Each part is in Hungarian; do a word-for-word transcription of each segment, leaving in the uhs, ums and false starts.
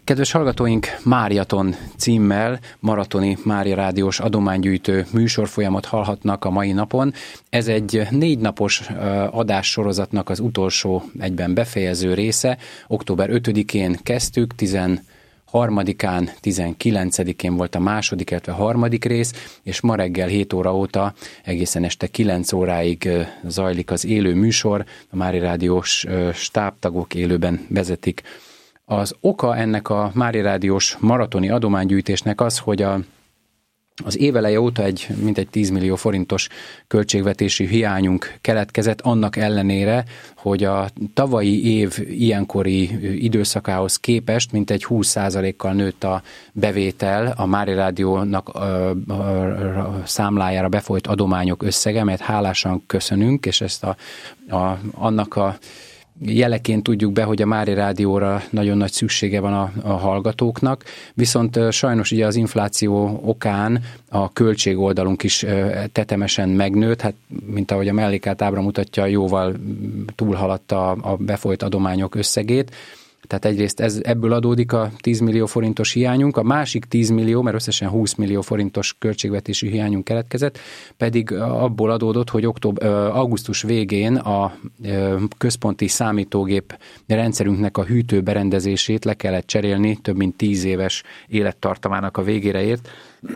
Kedves hallgatóink, Máriaton címmel maratoni Mária Rádiós adománygyűjtő műsorfolyamat hallhatnak a mai napon. Ez egy négy napos adássorozatnak az utolsó egyben befejező része. október ötödikén kezdtük, tizenharmadikán, tizenkilencedikén volt a második, illetve harmadik rész, és ma reggel hét óra óta egészen este kilenc óráig zajlik az élő műsor. A Mária Rádiós stábtagok élőben vezetik. Az oka ennek a Mária Rádiós maratoni adománygyűjtésnek az, hogy a, az éveleje óta egy mintegy tíz millió forintos költségvetési hiányunk keletkezett, annak ellenére, hogy a tavalyi év ilyenkori időszakához képest mintegy húsz százalékkal nőtt a bevétel, a Mária Rádiónak a, a, a számlájára befolyt adományok összege, mert hálásan köszönünk, és ezt a, a, annak a jeleként tudjuk be, hogy a Mária Rádióra nagyon nagy szüksége van a, a hallgatóknak, viszont sajnos ugye az infláció okán a költségoldalunk is tetemesen megnőtt, hát mint ahogy a mellékelt ábra mutatja, jóval túlhaladta a, a befolyt adományok összegét. Tehát egyrészt ez, ebből adódik a tíz millió forintos hiányunk, a másik tíz millió, mert összesen húsz millió forintos költségvetési hiányunk keletkezett, pedig abból adódott, hogy október, augusztus végén a központi számítógép rendszerünknek a hűtőberendezését le kellett cserélni, több mint tíz éves élettartamának a végére ért.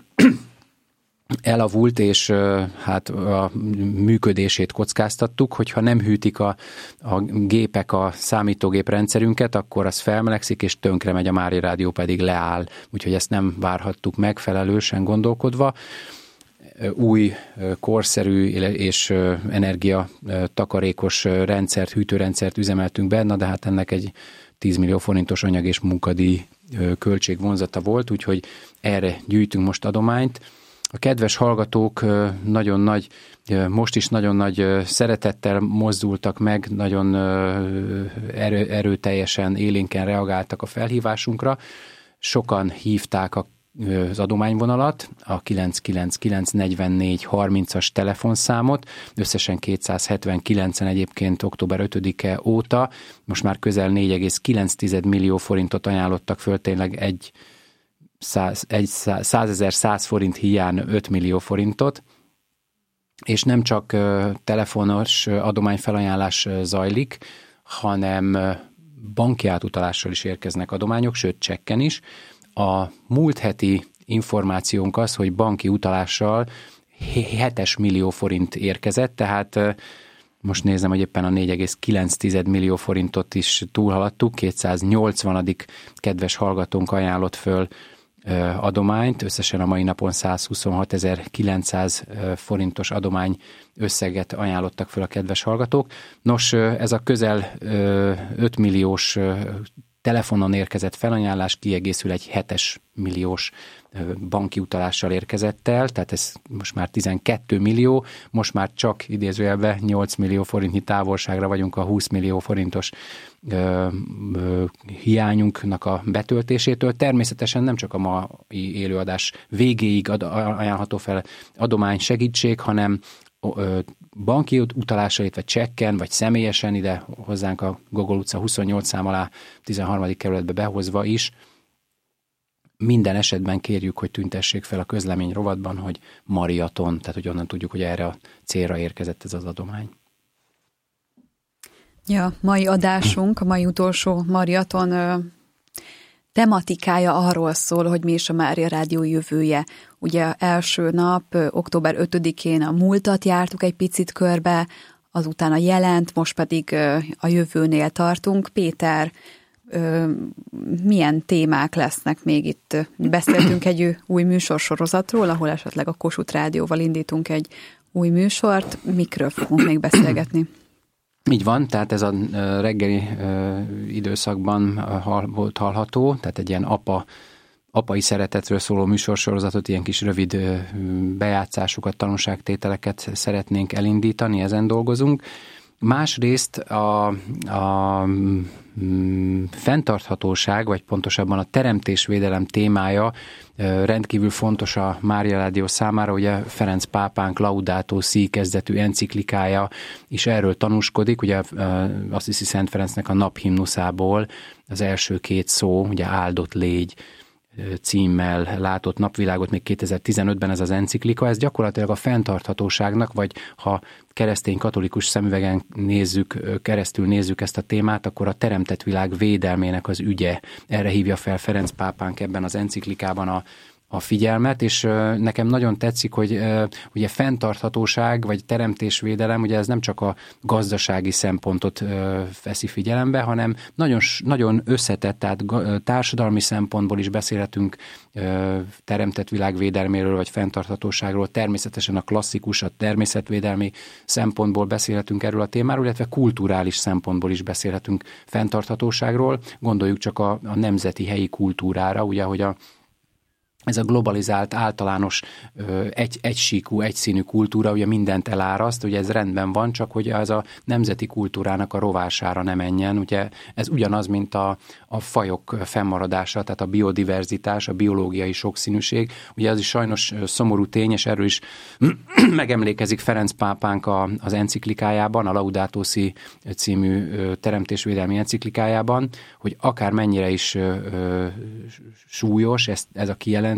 Elavult, és hát a működését kockáztattuk, hogyha nem hűtik a, a gépek a számítógép rendszerünket, akkor az felmelegszik, és tönkre megy, a Mária Rádió pedig leáll. Úgyhogy ezt nem várhattuk megfelelősen gondolkodva. Új, korszerű és energiatakarékos rendszert, hűtőrendszert üzemeltünk benne, de hát ennek egy tíz millió forintos anyag és munkadíj költségvonzata volt, úgyhogy erre gyűjtünk most adományt. A kedves hallgatók nagyon nagy, most is nagyon nagy szeretettel mozdultak meg, nagyon erő, erőteljesen, élénken reagáltak a felhívásunkra. Sokan hívták az adományvonalat, a kilenc kilenc kilenc negyvennégy harmincas telefonszámot, összesen kétszázhetvenkilencen egyébként október ötödike óta, most már közel négy egész kilenc millió forintot ajánlottak föl, tényleg egy százezer-száz forint hiány öt millió forintot, és nem csak telefonos adományfelajánlás zajlik, hanem banki átutalással is érkeznek adományok, sőt csekken is. A múlt heti információnk az, hogy banki utalással hetes millió forint érkezett, tehát most nézem, hogy éppen a négy egész kilenc millió forintot is túlhaladtuk, kétszáznyolcvanadik kedves hallgatónk ajánlott föl adományt, összesen a mai napon százhuszonhatezer-kilencszáz forintos adomány összeget ajánlottak föl a kedves hallgatók. Nos, ez a közel öt milliós telefonon érkezett felajánlás kiegészül egy hetes milliós banki utalással érkezett el, tehát ez most már tizenkét millió, most már csak idézőjelben nyolc millió forintnyi távolságra vagyunk a húsz millió forintos ö, ö, hiányunknak a betöltésétől. Természetesen nem csak a mai élőadás végéig ad, ajánlható fel adomány segítség, hanem ö, banki utalással, illetve csekken, vagy személyesen ide hozzánk a Gogol utca huszonnyolc szám alá tizenharmadik kerületbe behozva is. Minden esetben kérjük, hogy tüntessék fel a közlemény rovatban, hogy Mariaton, tehát hogy onnan tudjuk, hogy erre a célra érkezett ez az adomány. Ja, mai adásunk, a mai utolsó Mariaton ö, tematikája arról szól, hogy mi is a Mária Rádió jövője. Ugye első nap, ö, október ötödikén a múltat jártuk egy picit körbe, azután a jelent, most pedig ö, a jövőnél tartunk. Péter, Ö, milyen témák lesznek még itt? Beszéltünk egy új műsorsorozatról, ahol esetleg a Kossuth Rádióval indítunk egy új műsort. Mikről fogunk még beszélgetni? Így van, tehát ez a reggeli időszakban volt hallható, tehát egy ilyen apa, apai szeretetről szóló műsorsorozatot, ilyen kis rövid bejátszásokat, tanúságtételeket szeretnénk elindítani, ezen dolgozunk. Másrészt a, a mm, fenntarthatóság, vagy pontosabban a teremtésvédelem témája rendkívül fontos a Mária Rádió számára. Ugye Ferenc pápánk Laudato Si kezdetű enciklikája is erről tanúskodik, ugye Assisi Szent Ferencnek a naphimnuszából az első két szó, ugye áldott légy címmel látott napvilágot még kétezer-tizenötben ez az enciklika, ez gyakorlatilag a fenntarthatóságnak, vagy ha keresztény katolikus szemüvegen nézzük, keresztül nézzük ezt a témát, akkor a teremtett világ védelmének az ügye. Erre hívja fel Ferenc pápánk ebben az enciklikában a a figyelmet, és nekem nagyon tetszik, hogy ugye fenntarthatóság vagy teremtésvédelem, ugye ez nem csak a gazdasági szempontot veszi figyelembe, hanem nagyon, nagyon összetett, tehát társadalmi szempontból is beszélhetünk teremtett világvédelméről vagy fenntarthatóságról, természetesen a klasszikus, a természetvédelmi szempontból beszélhetünk erről a témáról, illetve kulturális szempontból is beszélhetünk fenntarthatóságról. Gondoljuk csak a, a nemzeti helyi kultúrára, ugye, hogy a ez a globalizált, általános, egy, egysíkú, egyszínű kultúra ugye mindent eláraszt, ugye ez rendben van, csak hogy ez a nemzeti kultúrának a rovására ne menjen. Ugye ez ugyanaz, mint a, a fajok fennmaradása, tehát a biodiverzitás, a biológiai sokszínűség. Ugye az is sajnos szomorú tény, és erről is megemlékezik Ferenc pápánk a, az enciklikájában, a Laudato Si című teremtésvédelmi enciklikájában, hogy akár mennyire is ö, ö, súlyos ez, ez a kijelentés,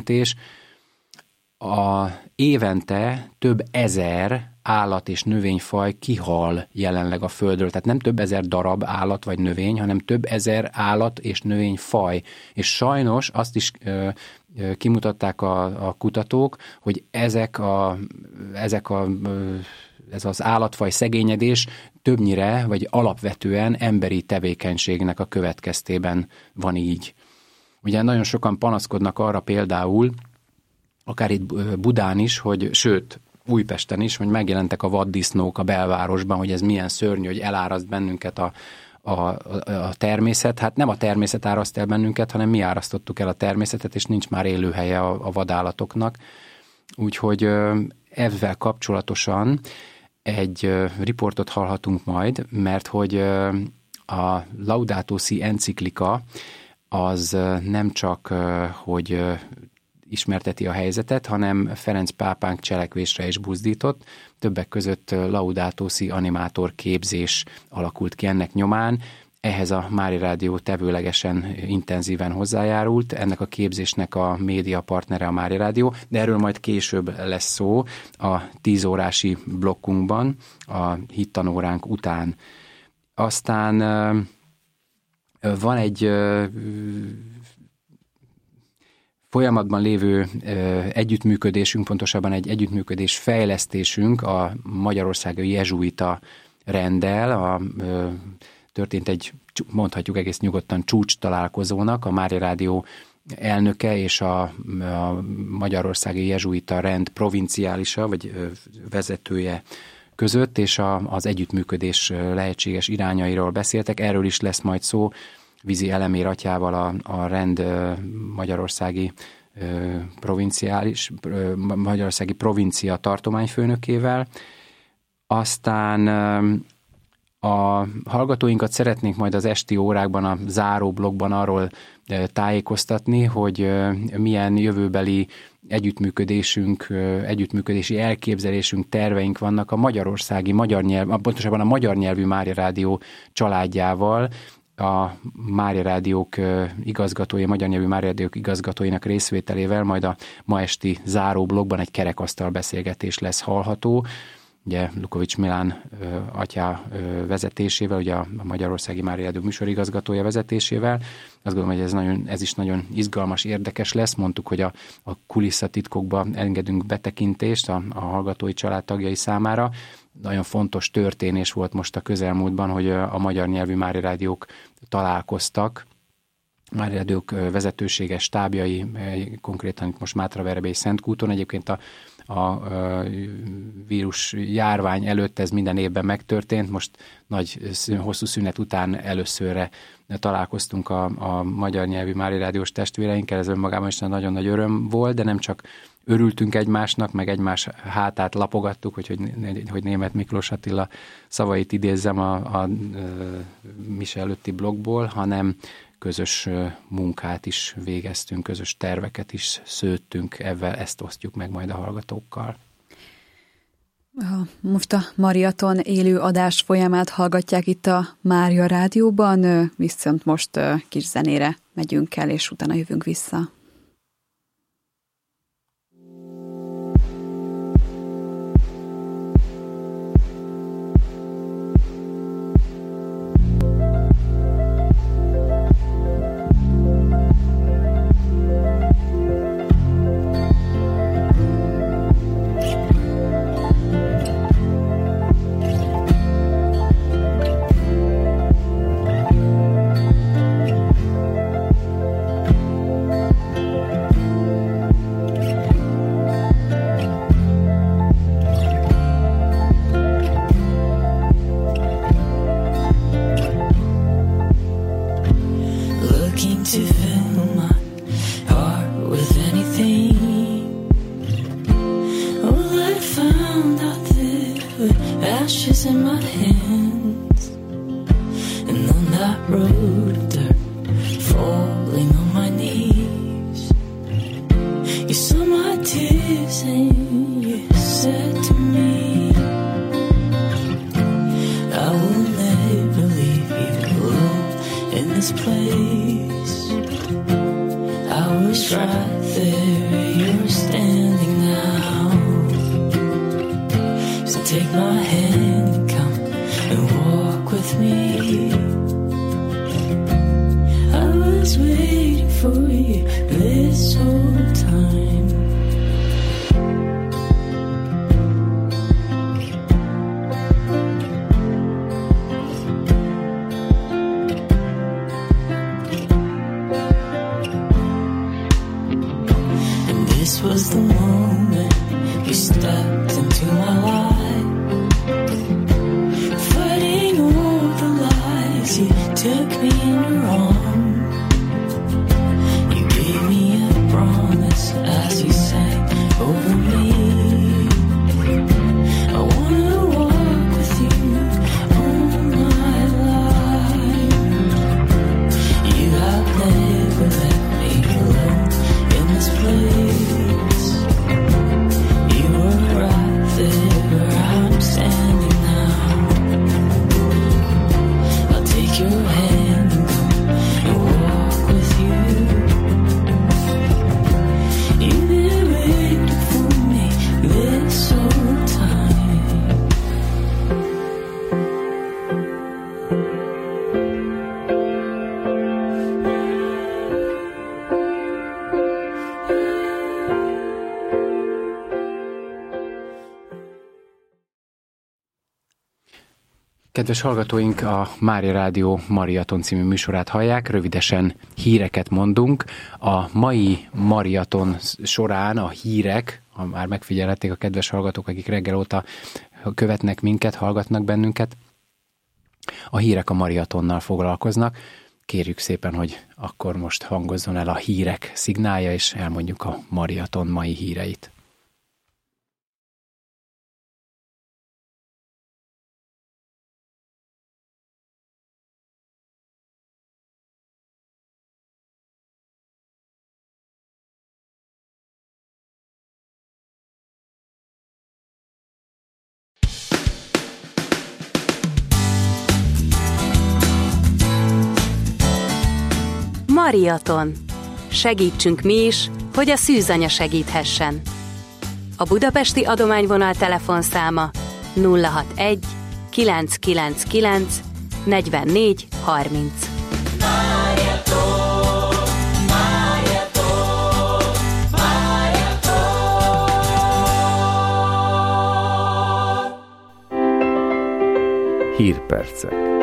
a évente több ezer állat és növényfaj kihal jelenleg a Földről. Tehát nem több ezer darab állat vagy növény, hanem több ezer állat és növényfaj. És sajnos azt is ö, ö, kimutatták a, a kutatók, hogy ezek a, ezek a ö, ez az állatfaj szegényedés többnyire, vagy alapvetően emberi tevékenységnek a következtében van így. Ugye nagyon sokan panaszkodnak arra például, akár itt Budán is, hogy sőt, Újpesten is, hogy megjelentek a vaddisznók a belvárosban, hogy ez milyen szörnyű, hogy eláraszt bennünket a, a, a természet. Hát nem a természet áraszt el bennünket, hanem mi árasztottuk el a természetet, és nincs már élőhelye a, a vadállatoknak. Úgyhogy ezzel kapcsolatosan egy riportot hallhatunk majd, mert hogy a Laudato Si enciklika az nem csak, hogy ismerteti a helyzetet, hanem Ferenc pápánk cselekvésre is buzdított. Többek között Laudato Si animátor képzés alakult ki ennek nyomán. Ehhez a Mária Rádió tevőlegesen intenzíven hozzájárult. Ennek a képzésnek a média partnere a Mária Rádió, de erről majd később lesz szó a tíz órási blokkunkban, a hittanóránk után. Aztán van egy folyamatban lévő együttműködésünk, pontosabban egy együttműködés fejlesztésünk a magyarországi jezsuita renddel. A, történt egy, mondhatjuk egész nyugodtan csúcs találkozónak, a Mária Rádió elnöke és a, a magyarországi jezsuita rend provinciálisa, vagy vezetője között, és a, az együttműködés lehetséges irányairól beszéltek. Erről is lesz majd szó Vizi Elemér atyával, a, a rend magyarországi provinciális, magyarországi provincia tartományfőnökével. Aztán a hallgatóinkat szeretnénk majd az esti órákban, a záró blogban arról tájékoztatni, hogy milyen jövőbeli együttműködésünk, együttműködési elképzelésünk, terveink vannak a magyarországi, magyar nyelv, pontosabban a magyar nyelvű Mária Rádió családjával, a Mária Rádiók igazgatói, a magyar nyelvű Mária Rádiók igazgatóinak részvételével majd a ma esti záró blogban egy kerekasztal beszélgetés lesz hallható. Ugye Lukovics Milán ö, atyá ö, vezetésével, ugye a, a Magyarországi Mária Rádió műsorigazgatója vezetésével. Azt gondolom, hogy ez, nagyon, ez is nagyon izgalmas, érdekes lesz. Mondtuk, hogy a, a kulisszatitkokba engedünk betekintést a, a hallgatói családtagjai számára. Nagyon fontos történés volt most a közelmúltban, hogy a magyar nyelvű Mária Rádiók találkoztak Mária Rádiók vezetősége, stábjai, konkrétan itt most Mátraverbe és Szentkúton. Egyébként a, a, a vírus járvány előtt ez minden évben megtörtént. Most nagy, hosszú szünet után előszörre találkoztunk a, a magyar nyelvű Mária Rádiós testvéreinkkel. Ez önmagában is nagyon nagy öröm volt, de nem csak örültünk egymásnak, meg egymás hátát lapogattuk, hogy, hogy, hogy Németh Miklós Attila szavait idézzem a, a, a mise előtti blogból, hanem közös munkát is végeztünk, közös terveket is szőttünk, ezzel ezt osztjuk meg majd a hallgatókkal. Most a Mariaton élő adás folyamát hallgatják itt a Mária Rádióban, viszont most kis zenére megyünk el, és utána jövünk vissza. Kedves hallgatóink, a Mária Rádió Mariaton című műsorát hallják, rövidesen híreket mondunk. A mai Mariaton során a hírek, ha már megfigyelhették a kedves hallgatók, akik reggel óta követnek minket, hallgatnak bennünket, a hírek a Mariatonnal foglalkoznak. Kérjük szépen, hogy akkor most hangozzon el a hírek szignálja, és elmondjuk a Mariaton mai híreit. Mariaton. Segítsünk mi is, hogy a szűzanya segíthessen. A budapesti adományvonal telefonszáma nulla hatvanegy kilenc kilenc kilenc negyvennégy harminc. Mariaton, Mariaton, Mariaton. Hírpercek.